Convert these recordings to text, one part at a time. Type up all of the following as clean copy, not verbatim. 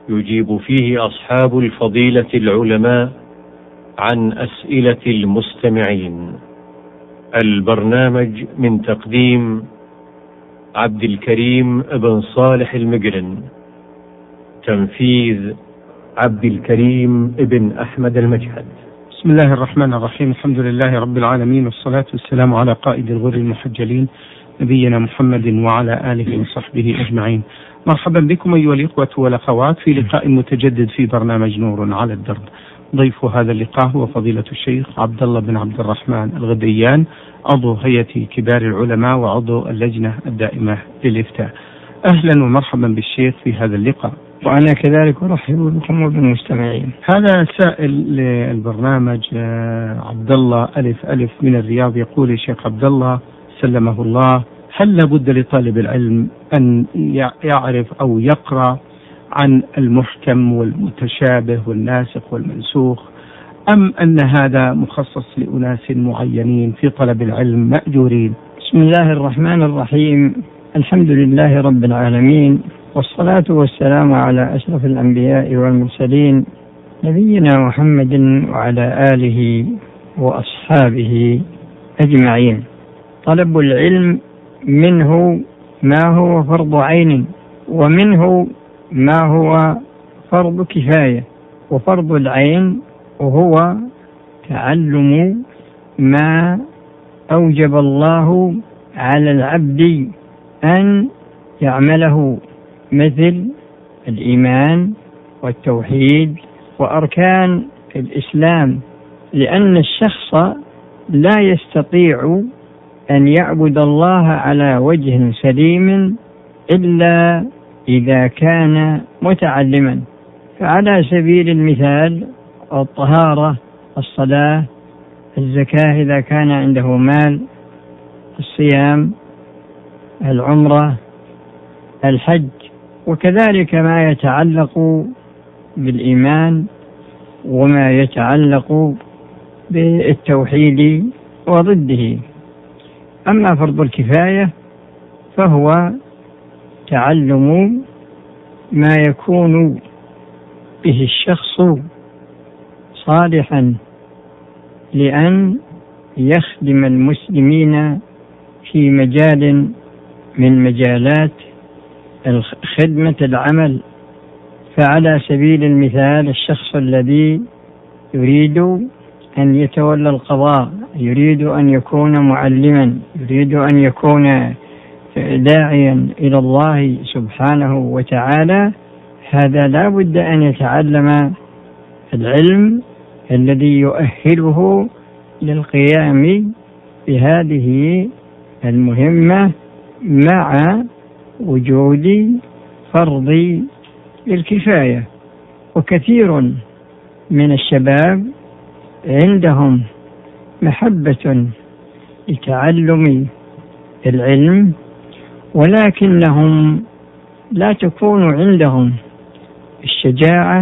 يجيب فيه أصحاب الفضيلة العلماء عن أسئلة المستمعين. البرنامج من تقديم عبد الكريم بن صالح المقرن، تنفيذ عبد الكريم بن أحمد المجهد. بسم الله الرحمن الرحيم. الحمد لله رب العالمين، والصلاة والسلام على قائد الغر المحجلين نبينا محمد وعلى آله وصحبه أجمعين. مرحبا بكم أيها الإخوة والأخوات في لقاء متجدد في برنامج نور على الدرب. ضيف هذا اللقاء هو فضيلة الشيخ عبد الله بن عبد الرحمن الغديان، عضو هيئة كبار العلماء وعضو اللجنة الدائمة للإفتاء. أهلا ومرحبا بالشيخ في هذا اللقاء. وأنا كذلك أرحب بكم وبالمستمعين. هذا سائل للبرنامج عبد الله ألف ألف من الرياض، يقول: الشيخ عبد الله سلمه الله، هل لابد لطالب العلم أن يعرف أو يقرأ عن المحكم والمتشابه والناسخ والمنسوخ، أم أن هذا مخصص لأناس معينين في طلب العلم مأجورين؟ بسم الله الرحمن الرحيم. الحمد لله رب العالمين، والصلاة والسلام على أشرف الأنبياء والمرسلين نبينا محمد وعلى آله وأصحابه أجمعين. طلب العلم منه ما هو فرض عين، ومنه ما هو فرض كفاية. وفرض العين وهو تعلم ما أوجب الله على العبد أن يعمله، مثل الإيمان والتوحيد وأركان الإسلام، لأن الشخص لا يستطيع أن يعبد الله على وجه سليم إلا إذا كان متعلما. فعلى سبيل المثال الطهارة، الصلاة، الزكاة إذا كان عنده مال، الصيام، العمرة، الحج، وكذلك ما يتعلق بالإيمان وما يتعلق بالتوحيد وضده. أما فرض الكفاية فهو تعلم ما يكون به الشخص صالحا لأن يخدم المسلمين في مجال من مجالات خدمة العمل. فعلى سبيل المثال الشخص الذي يريد أن يتولى القضاء، يريد أن يكون معلما، يريد أن يكون داعيا إلى الله سبحانه وتعالى، هذا لا بد أن يتعلم العلم الذي يؤهله للقيام بهذه المهمة مع وجود فرض الكفاية. وكثير من الشباب عندهم محبة لتعلم العلم، ولكنهم لا تكون عندهم الشجاعة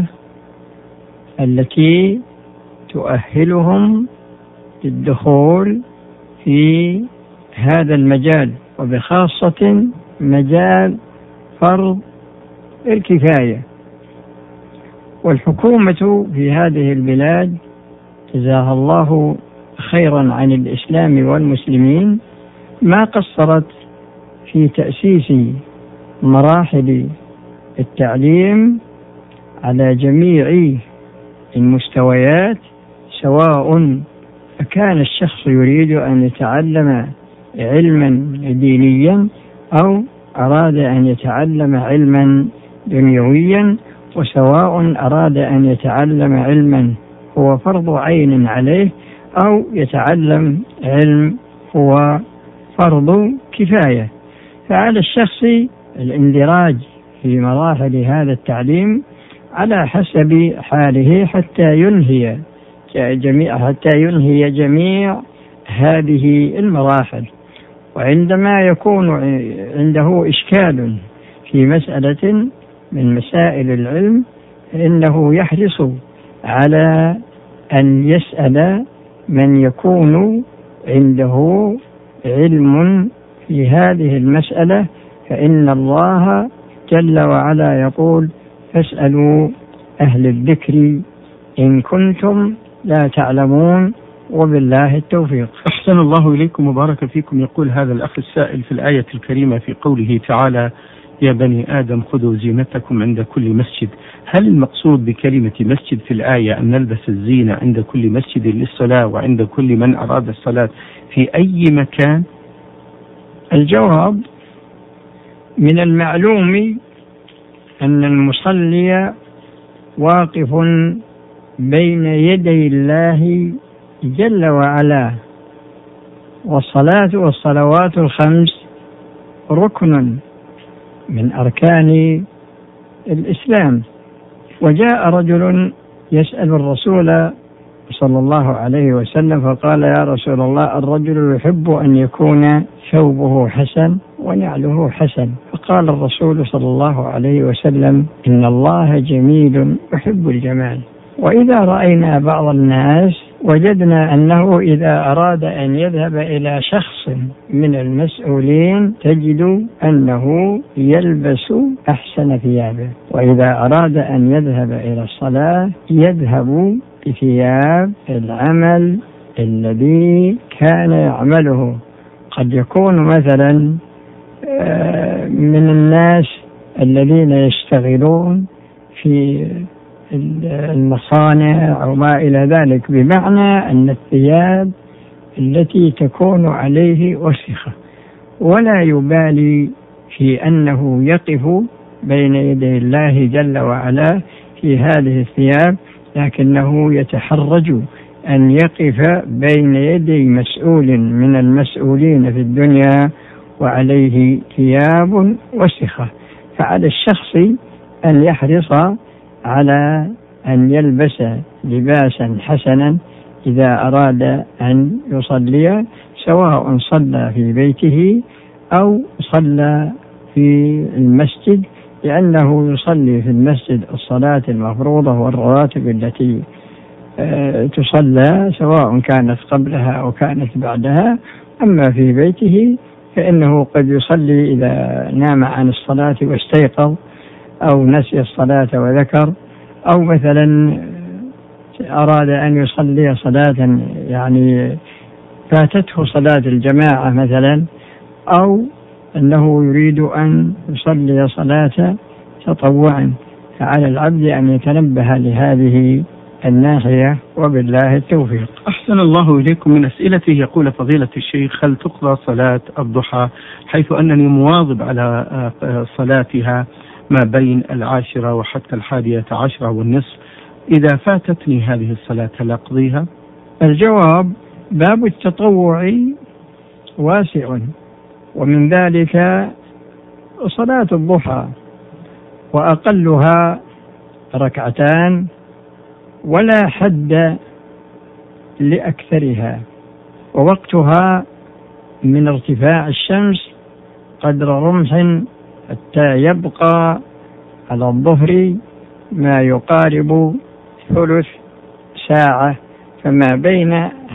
التي تؤهلهم للدخول في هذا المجال، وبخاصة مجال فرض الكفاية. والحكومة في هذه البلاد جزاها الله خيرا عن الإسلام والمسلمين ما قصرت في تأسيس مراحل التعليم على جميع المستويات، سواء كان الشخص يريد أن يتعلم علما دينيا أو أراد أن يتعلم علما دنيويا، وسواء أراد أن يتعلم علما هو فرض عين عليه أو يتعلم علم هو فرض كفاية. فعلى الشخص الاندراج في مراحل هذا التعليم على حسب حاله حتى ينهي جميع هذه المراحل. وعندما يكون عنده إشكال في مسألة من مسائل العلم فإنه يحرص على أن يسأل من يكون عنده علم في هذه المسألة، فإن الله جل وعلا يقول: فاسألوا أهل الذكر إن كنتم لا تعلمون، وبالله التوفيق. أحسن الله إليكم وبارك فيكم. يقول هذا الأخ السائل في الآية الكريمة في قوله تعالى: يا بني آدم خذوا زينتكم عند كل مسجد، هل المقصود بكلمة مسجد في الآية أن نلبس الزينة عند كل مسجد للصلاة وعند كل من أراد الصلاة في أي مكان؟ الجواب: من المعلوم أن المصلي واقف بين يدي الله جل وعلا، والصلاة والصلوات الخمس ركن من أركان الإسلام. وجاء رجل يسأل الرسول صلى الله عليه وسلم فقال: يا رسول الله، الرجل يحب أن يكون ثوبه حسن ونعله حسن. فقال الرسول صلى الله عليه وسلم: إن الله جميل يحب الجمال. وإذا رأينا بعض الناس وجدنا أنه إذا أراد أن يذهب إلى شخص من المسؤولين تجد أنه يلبس أحسن ثيابه، وإذا أراد أن يذهب إلى الصلاة يذهب بثياب العمل الذي كان يعمله. قد يكون مثلا من الناس الذين يشتغلون في المصانع أو ما إلى ذلك، بمعنى أن الثياب التي تكون عليه وسخة، ولا يبالي في أنه يقف بين يدي الله جل وعلا في هذه الثياب، لكنه يتحرج أن يقف بين يدي مسؤول من المسؤولين في الدنيا وعليه ثياب وسخة. فعلى الشخص أن يحرص على أن يلبس لباسا حسنا إذا أراد أن يصلي، سواء صلى في بيته أو صلى في المسجد، لأنه يصلي في المسجد الصلاة المفروضة والرواتب التي تصلى سواء كانت قبلها أو كانت بعدها. أما في بيته فإنه قد يصلي إذا نام عن الصلاة واستيقظ، أو نسي الصلاة وذكر، أو مثلا أراد أن يصلي صلاة يعني فاتته صلاة الجماعة مثلا، أو أنه يريد أن يصلي صلاة تطوع. فعلى العبد أن يتنبه لهذه الناحية، وبالله التوفيق. أحسن الله إليكم. من أسئلته يقول: فضيلة الشيخ، هل تقضى صلاة الضحى، حيث أنني مواظب على صلاتها ما بين 10 وحتى 11 والنصف، إذا فاتتني هذه الصلاة هل أقضيها؟ الجواب: باب التطوع واسع، ومن ذلك صلاة الضحى، وأقلها 2 ولا حد لأكثرها، ووقتها من ارتفاع الشمس قدر رمح حتى يبقى على الظهر ما يقارب ثلث ساعة. فما بين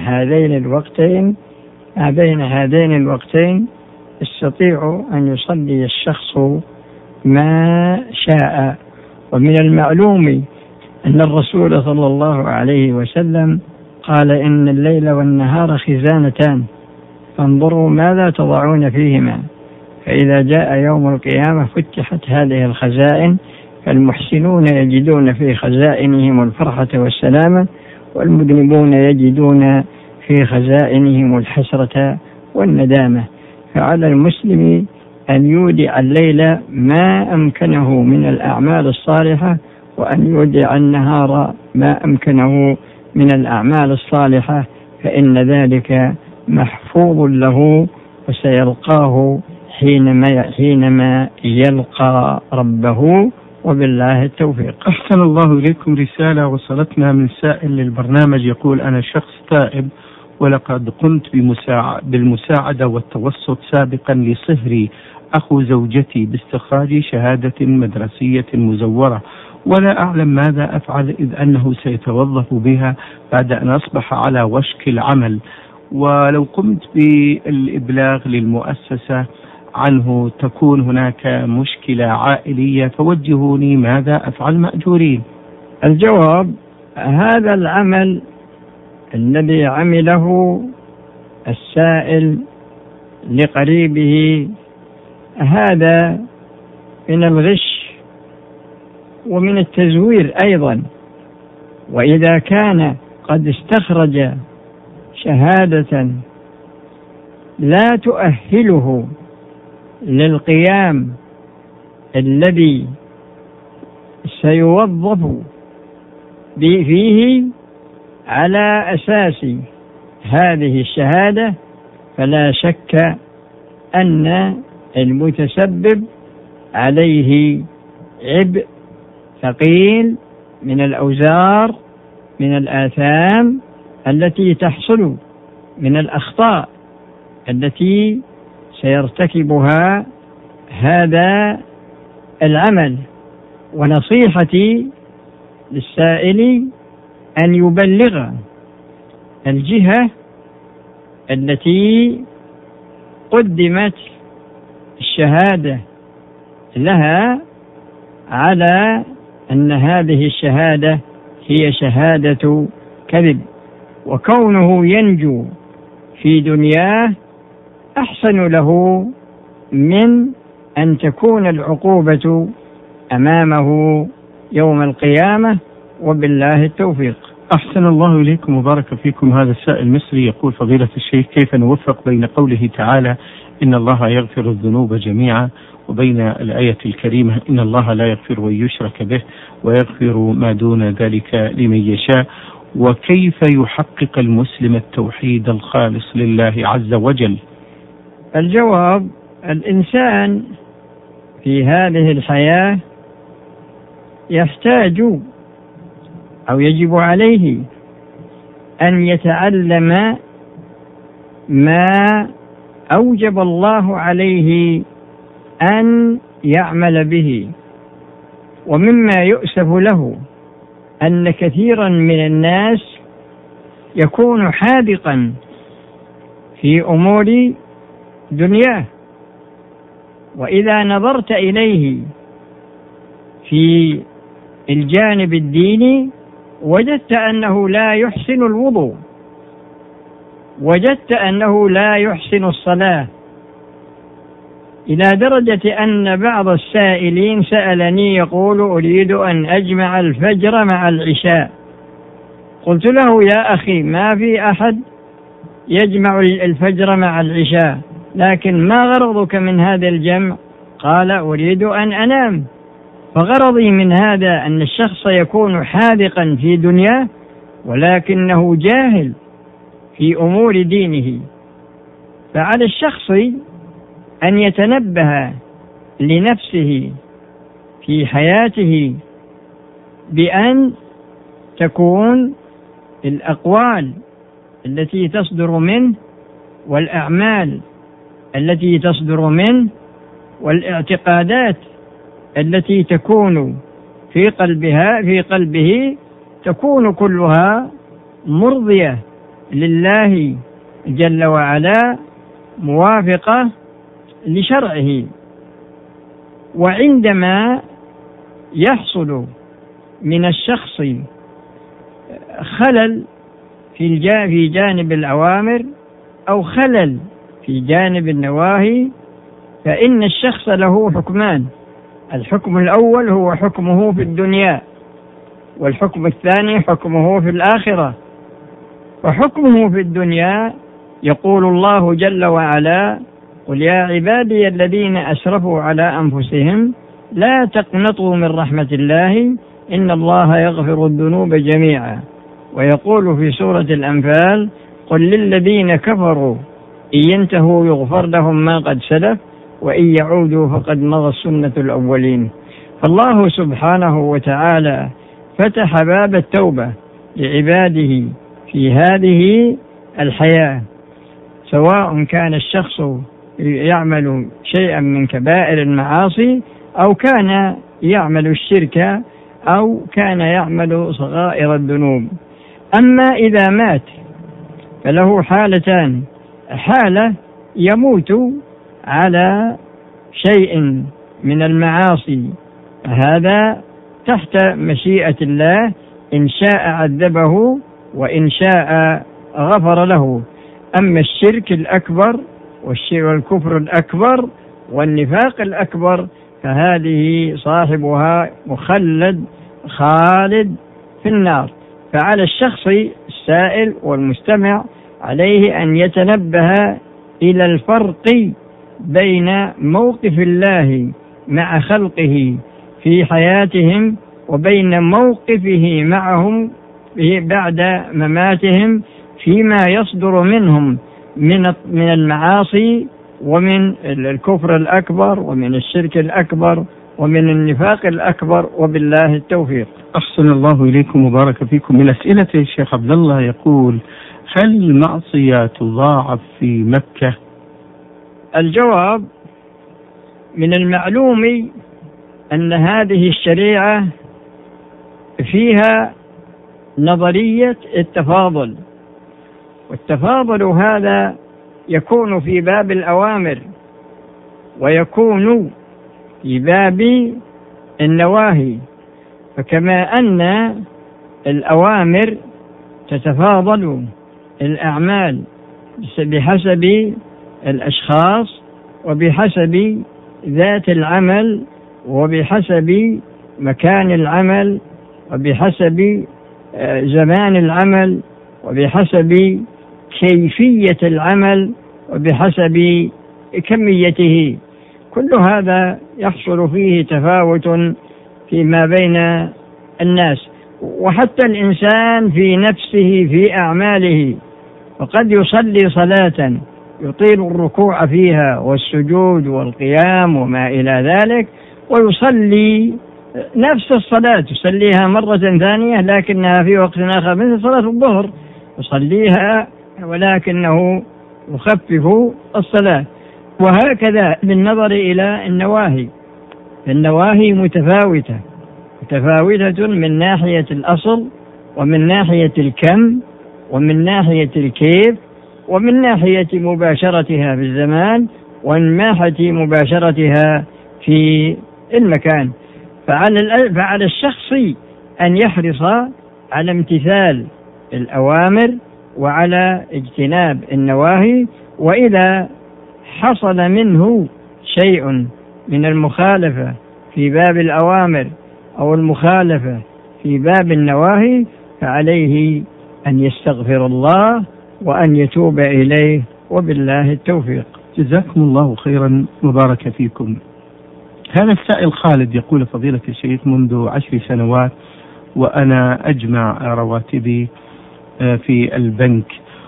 هذين الوقتين يستطيع أن يصلي الشخص ما شاء. ومن المعلوم أن الرسول صلى الله عليه وسلم قال: إن الليل والنهار خزانتان فانظروا ماذا تضعون فيهما، فإذا جاء يوم القيامة فتحت هذه الخزائن، فالمحسنون يجدون في خزائنهم الفرحة والسلامة، والمذنبون يجدون في خزائنهم الحسرة والندامة. فعلى المسلم أن يودع الليل ما أمكنه من الأعمال الصالحة، وأن يودع النهار ما أمكنه من الأعمال الصالحة، فإن ذلك محفوظ له وسيلقاه حينما يلقى ربه، وبالله التوفيق. أحسن الله إليكم. رسالة وصلتنا من سائل للبرنامج يقول: أنا شخص تائب، ولقد قمت بالمساعدة والتوسط سابقا لصهري أخو زوجتي باستخراج شهادة مدرسية مزورة، ولا أعلم ماذا أفعل، إذ أنه سيتوظف بها بعد أن أصبح على وشك العمل. ولو قمت بالإبلاغ للمؤسسة عنه تكون هناك مشكلة عائلية، فوجهوني ماذا أفعل مأجورين؟ الجواب: هذا العمل الذي عمله السائل لقريبه هذا من الغش ومن التزوير أيضا، وإذا كان قد استخرج شهادة لا تؤهله للقيام الذي سيوظف فيه على أساس هذه الشهادة، فلا شك أن المتسبب عليه عبء ثقيل من الأوزار، من الآثام التي تحصل من الأخطاء التي سيرتكبها هذا العمل. ونصيحتي للسائل أن يبلغ الجهة التي قدمت الشهادة لها على أن هذه الشهادة هي شهادة كذب، وكونه ينجو في دنياه أحسن له من أن تكون العقوبة أمامه يوم القيامة، وبالله التوفيق. أحسن الله إليكم وبارك فيكم. هذا السائل المصري يقول: فضيلة الشيخ، كيف نوفق بين قوله تعالى إن الله يغفر الذنوب جميعا وبين الآية الكريمة إن الله لا يغفر أن يشرك به ويغفر ما دون ذلك لمن يشاء؟ وكيف يحقق المسلم التوحيد الخالص لله عز وجل؟ الجواب: الإنسان في هذه الحياة يحتاج أو يجب عليه أن يتعلم ما أوجب الله عليه أن يعمل به. ومما يؤسف له أن كثيرا من الناس يكون حاذقا في أمور دنياه، وإذا نظرت إليه في الجانب الديني وجدت أنه لا يحسن الوضوء، وجدت أنه لا يحسن الصلاة، إلى درجة أن بعض السائلين سألني يقول: أريد أن أجمع الفجر مع العشاء. قلت له: يا أخي، ما في أحد يجمع الفجر مع العشاء، لكن ما غرضك من هذا الجمع؟ قال: أريد أن أنام. فغرضي من هذا أن الشخص يكون حاذقا في دنياه ولكنه جاهل في أمور دينه. فعلى الشخص أن يتنبه لنفسه في حياته بأن تكون الأقوال التي تصدر منه والأعمال التي تصدر منه والاعتقادات التي تكون في قلبه تكون كلها مرضية لله جل وعلا، موافقة لشرعه. وعندما يحصل من الشخص خلل في جانب الأوامر أو خلل في جانب النواهي، فإن الشخص له حكمان: الحكم الأول هو حكمه في الدنيا، والحكم الثاني حكمه في الآخرة. وحكمه في الدنيا يقول الله جل وعلا: قل يا عبادي الذين أسرفوا على أنفسهم لا تقنطوا من رحمة الله إن الله يغفر الذنوب جميعا. ويقول في سورة الأنفال: قل للذين كفروا إن ينتهوا يغفر لهم ما قد سلف وإن يعودوا فقد مضت سنة الأولين. فالله سبحانه وتعالى فتح باب التوبة لعباده في هذه الحياة، سواء كان الشخص يعمل شيئا من كبائر المعاصي أو كان يعمل الشرك أو كان يعمل صغائر الذنوب. أما إذا مات فله حالتان: حالة يموت على شيء من المعاصي، هذا تحت مشيئة الله، إن شاء عذبه وإن شاء غفر له. أما الشرك الأكبر والكفر الأكبر والنفاق الأكبر فهذه صاحبها مخلد خالد في النار. فعلى الشخص السائل والمستمع عليه أن يتنبه إلى الفرق بين موقف الله مع خلقه في حياتهم وبين موقفه معهم بعد مماتهم فيما يصدر منهم من المعاصي ومن الكفر الأكبر ومن الشرك الأكبر ومن النفاق الأكبر، وبالله التوفيق. أحسن الله إليكم وبارك فيكم. من أسئلة الشيخ عبد الله يقول: هل المعصية تضاعف في مكة؟ الجواب: من المعلوم أن هذه الشريعة فيها نظرية التفاضل، والتفاضل هذا يكون في باب الأوامر ويكون في باب النواهي. فكما أن الأوامر تتفاضل الأعمال بحسب الأشخاص وبحسب ذات العمل وبحسب مكان العمل وبحسب زمان العمل وبحسب كيفية العمل وبحسب كميته، كل هذا يحصل فيه تفاوت فيما بين الناس. وحتى الإنسان في نفسه في أعماله، وقد يصلي صلاة يطيل الركوع فيها والسجود والقيام وما إلى ذلك، ويصلي نفس الصلاة يصليها مرة ثانية لكنها في وقت آخر، مثل صلاة الظهر يصليها ولكنه يخفف الصلاة. وهكذا بالنظر إلى النواهي، النواهي متفاوتة من ناحية الأصل ومن ناحية الكم ومن ناحية الكيف ومن ناحية مباشرتها في الزمان ومن ناحية مباشرتها في المكان. فعلى الشخص أن يحرص على امتثال الأوامر وعلى اجتناب النواهي، وإذا حصل منه شيء من المخالفة في باب الأوامر أو المخالفة في باب النواهي فعليه أن يستغفر الله وأن يتوب إليه، وبالله التوفيق. جزاكم الله خيرا وبارك فيكم. هذا السائل خالد يقول: فضيلة الشيخ، منذ 10 سنوات وأنا أجمع رواتبي في البنك،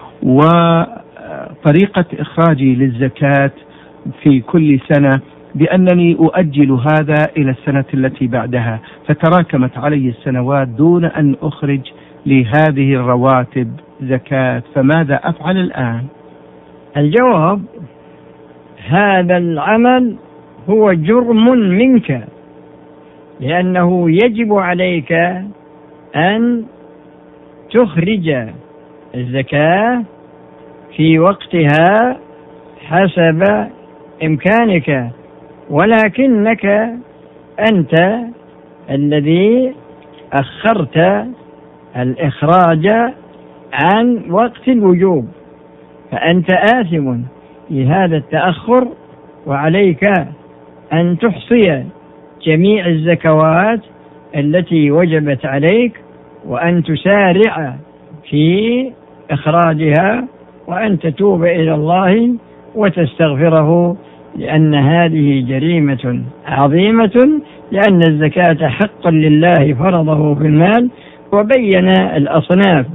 وطريقة إخراجي للزكاة في كل سنة بأنني أؤجل هذا إلى السنة التي بعدها، فتراكمت علي السنوات دون أن أخرج لهذه الرواتب زكاة، فماذا أفعل الآن؟ الجواب: هذا العمل هو جرم منك، لأنه يجب عليك أن تخرج الزكاة في وقتها حسب إمكانك، ولكنك أنت الذي أخرت الإخراج عن وقت الوجوب، فأنت آثم في هذا التأخر، وعليك أن تحصي جميع الزكوات التي وجبت عليك وأن تسارع في إخراجها وأن تتوب إلى الله وتستغفره، لأن هذه جريمة عظيمة، لأن الزكاة حق لله فرضه في المال، وبين الأصناف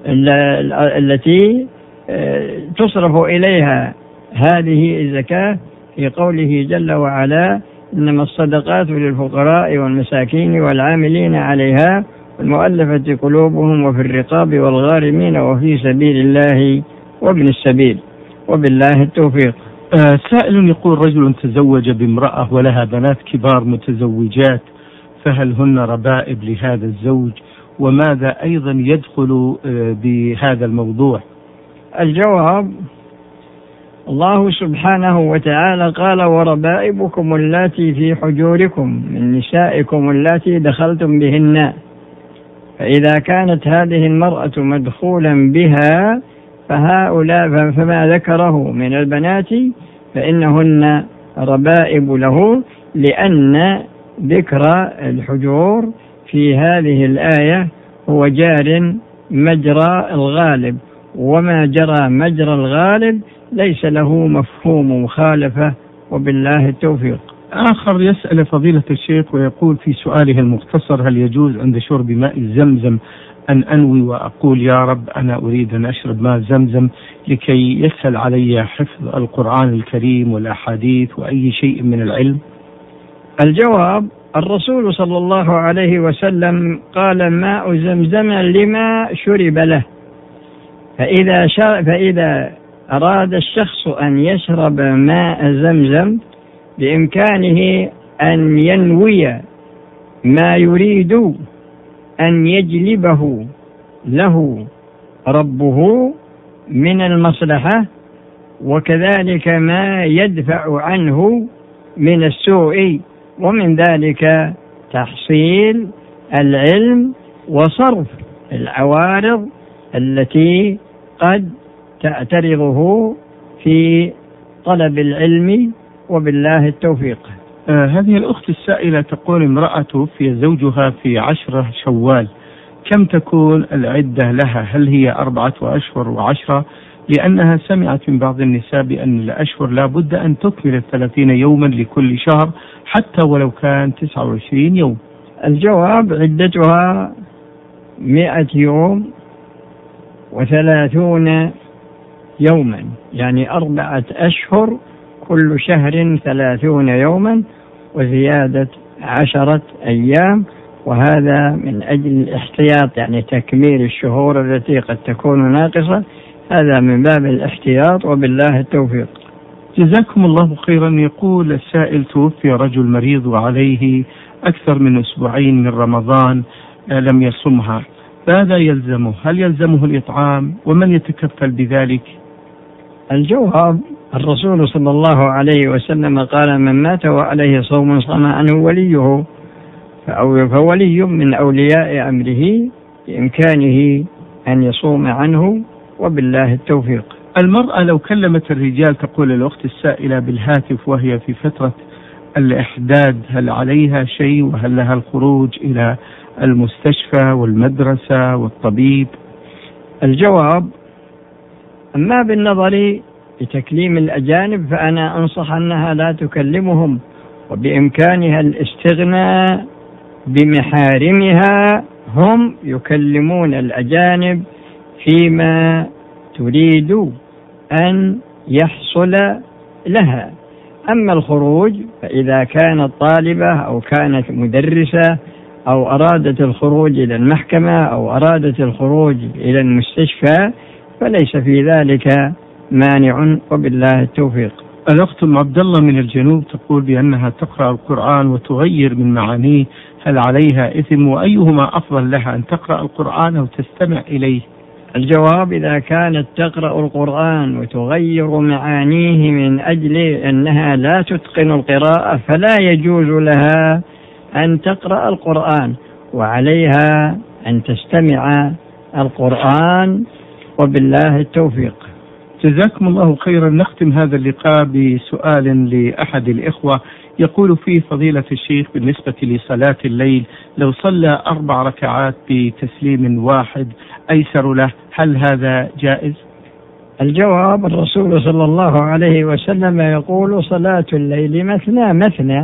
التي تصرف إليها هذه الزكاة في قوله جل وعلا: إنما الصدقات للفقراء والمساكين والعاملين عليها والمؤلفة قلوبهم وفي الرقاب والغارمين وفي سبيل الله وابن السبيل، وبالله التوفيق. سائل يقول: رجل تزوج بامرأة ولها بنات كبار متزوجات، فهل هن ربائب لهذا الزوج؟ وماذا أيضا يدخل بهذا الموضوع؟ الجواب: الله سبحانه وتعالى قال: وربائبكم اللاتي في حجوركم من نسائكم اللاتي دخلتم بهن. فإذا كانت هذه المرأة مدخولا بها فهؤلاء فما ذكره من البنات فإنهن ربائب له، لأن ذكر الحجور في هذه الآية هو جار مجرى الغالب، وما جرى مجرى الغالب ليس له مفهوم مخالفة، وبالله التوفيق. آخر يسأل فضيلة الشيخ ويقول في سؤاله المختصر: هل يجوز عند شرب ماء زمزم أن أنوي وأقول يا رب أنا أريد أن أشرب ماء زمزم لكي يسهل علي حفظ القرآن الكريم والأحاديث وأي شيء من العلم؟ الجواب: الرسول صلى الله عليه وسلم قال: ماء زمزم لما شرب له. فإذا أراد الشخص أن يشرب ماء زمزم بإمكانه أن ينوي ما يريد أن يجلبه له ربه من المصلحة، وكذلك ما يدفع عنه من السوء، ومن ذلك تحصيل العلم وصرف العوارض التي قد تعترضه في طلب العلم، وبالله التوفيق. هذه الأخت السائلة تقول: امرأة توفي زوجها في 10 شوال، كم تكون العدة لها؟ هل هي 4 أشهر و10؟ لأنها سمعت من بعض النساء بأن الأشهر لا بد أن تكمل 30 يوما لكل شهر حتى ولو كان 29 يوم. الجواب: عدتها 100 يوم و30 يوما، يعني 4 أشهر كل شهر 30 يوما وزيادة 10 أيام، وهذا من أجل الاحتياط، يعني تكميل الشهور التي قد تكون ناقصة، هذا من باب الاحتياط، وبالله التوفيق. جزاكم الله خيرا. يقول السائل: توفي رجل مريض وعليه أكثر من 2 أسبوع من رمضان لم يصمها، ماذا يلزمه؟ هل يلزمه الإطعام؟ ومن يتكفل بذلك؟ الجواب: الرسول صلى الله عليه وسلم قال: من مات وعليه صوم صام عنه وليه، فولي من أولياء أمره بإمكانه أن يصوم عنه، وبالله التوفيق. المرأة لو كلمت الرجال، تقول الأخت السائلة، بالهاتف وهي في فترة الإحداد، هل عليها شيء؟ وهل لها الخروج إلى المستشفى والمدرسة والطبيب؟ الجواب: أما بالنظر لتكليم الأجانب فأنا أنصح أنها لا تكلمهم، وبإمكانها الاستغناء بمحارمها، هم يكلمون الأجانب فيما تريد أن يحصل لها. أما الخروج فإذا كانت طالبة أو كانت مدرسة أو أرادت الخروج إلى المحكمة أو أرادت الخروج إلى المستشفى فليس في ذلك مانع، وبالله التوفيق. الأخت عبد الله من الجنوب تقول بأنها تقرأ القرآن وتغير من معانيه، هل عليها إثم؟ وأيهما أفضل لها، أن تقرأ القرآن أو تستمع إليه؟ الجواب: إذا كانت تقرأ القرآن وتغير معانيه من أجل أنها لا تتقن القراءة فلا يجوز لها أن تقرأ القرآن، وعليها أن تستمع القرآن، وبالله التوفيق. جزاكم الله خيرا. نختم هذا اللقاء بسؤال لأحد الإخوة يقول فيه: فضيلة الشيخ، بالنسبة لصلاة الليل لو صلى 4 ركعات بتسليم واحد أيسر له، هل هذا جائز؟ الجواب: الرسول صلى الله عليه وسلم يقول: صلاة الليل مثنى مثنى،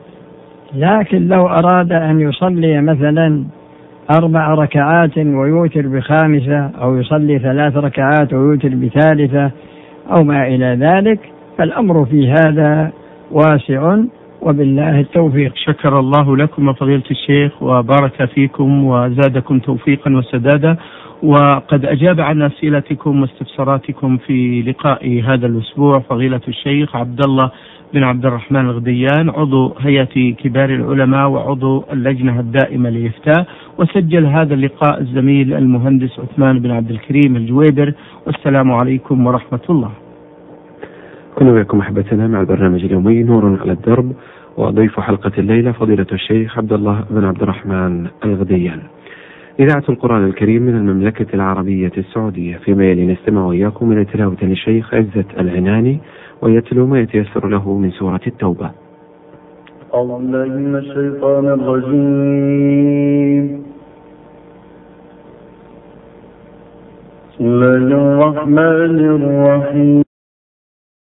لكن لو أراد أن يصلي مثلا 4 ركعات ويوتر ب5، أو يصلي 3 ركعات ويوتر ب3 أو ما إلى ذلك، فالأمر في هذا واسع، وبالله التوفيق. شكر الله لكم فضيلة الشيخ وبارك فيكم وزادكم توفيقا وسدادا، وقد أجاب عن أسئلتكم واستفساراتكم في لقاء هذا الأسبوع فضيلة الشيخ عبد الله بن عبد الرحمن الغديان، عضو هيئة كبار العلماء وعضو اللجنة الدائمة للإفتاء. وسجل هذا اللقاء الزميل المهندس عثمان بن عبد الكريم الجويبر. والسلام عليكم ورحمة الله. كنا وياكم أحبتنا مع البرنامج اليومي نور على الدرب، وضيف حلقة الليلة فضيلة الشيخ عبد الله بن عبد الرحمن الغديان. إذاعة القرآن الكريم من المملكة العربية السعودية. فيما يلي نستمع وياكم إلى تلاوة الشيخ عزت العناني، ويتلو ما يتيسر له من سورة التوبة. أعوذ بالله من الشيطان الرجيم. بسم الله الرحمن الرحيم.